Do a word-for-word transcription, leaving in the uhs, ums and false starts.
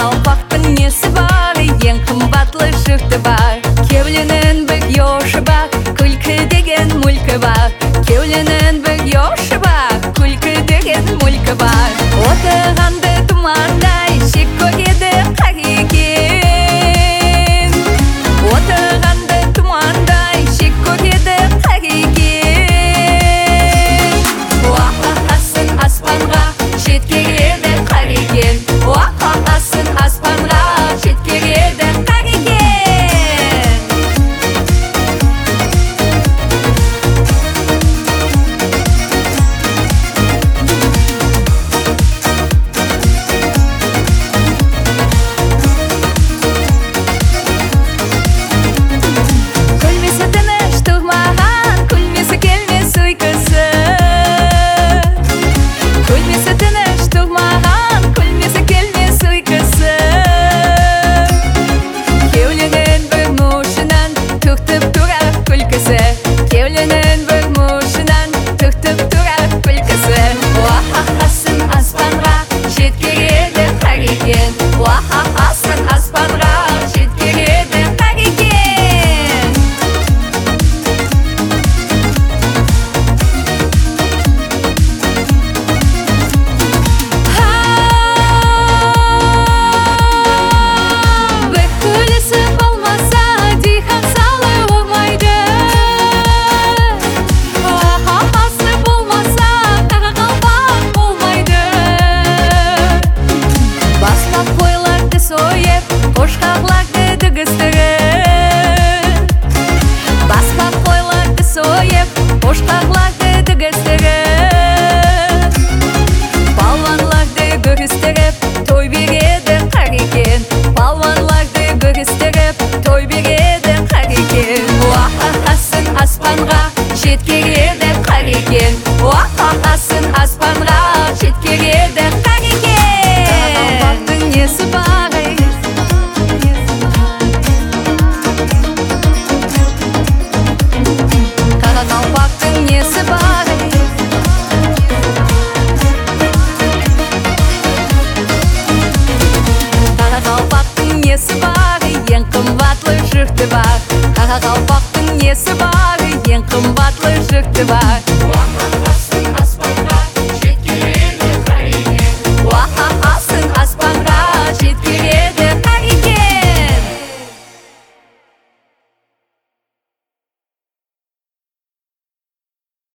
Қарақалпақтың несі бар, ең қымбатлы жұрты бар. Кеуленің бір yoшы бар, күлкі деген мүлкі бар. Кеуленің бір yoшы бар, күлкі деген мүлкі бар. Отырғанды тұмандай шек көреді қар екен. Отырғанды тұмандай шек көреді қар екен. Уаққасын аспанға жеткереді қар екен. Уаққасын аспанға жеткереді қар екен. Күлмесі тыныш тұрмаған, күлмесі келмес ұйқысы. Күлмесі тыныш тұрмаған, күлмесі келмес ұйқысы. Кеуленің бір мұшынан түртіп тұрар күлкісі. Кеуленің бір мұшынан түртіп тұрар күлкісі. Уаққасын аспанға жеткереді қар екен. Уаққасын аспанға жеткереді қар екен. Бір күлісі болмаса, дихан салы болмайды. Уаққасы болмаса, қарақалпақ болмайды. Баспақ қойларды сойып, қошқарларды дүгістіріп. Баспақ қойларды сойып, қошқарларды дүгістіріп. Палуанларды көрістіріп, той береді қар екен. Палуанларды көрістіріп, той береді қар екен. Уаққасын аспанға жеткереді қар екен. Уаққасын аспанға жеткереді қар екен. Қарақалпақтың несі бар, Қарақалпақтың несі бар. Қарақалпақтың несі бар, ең қымбатлы жұрты бар. Қарақалпақтың несі бар, ең қымбатлы жұрты бар.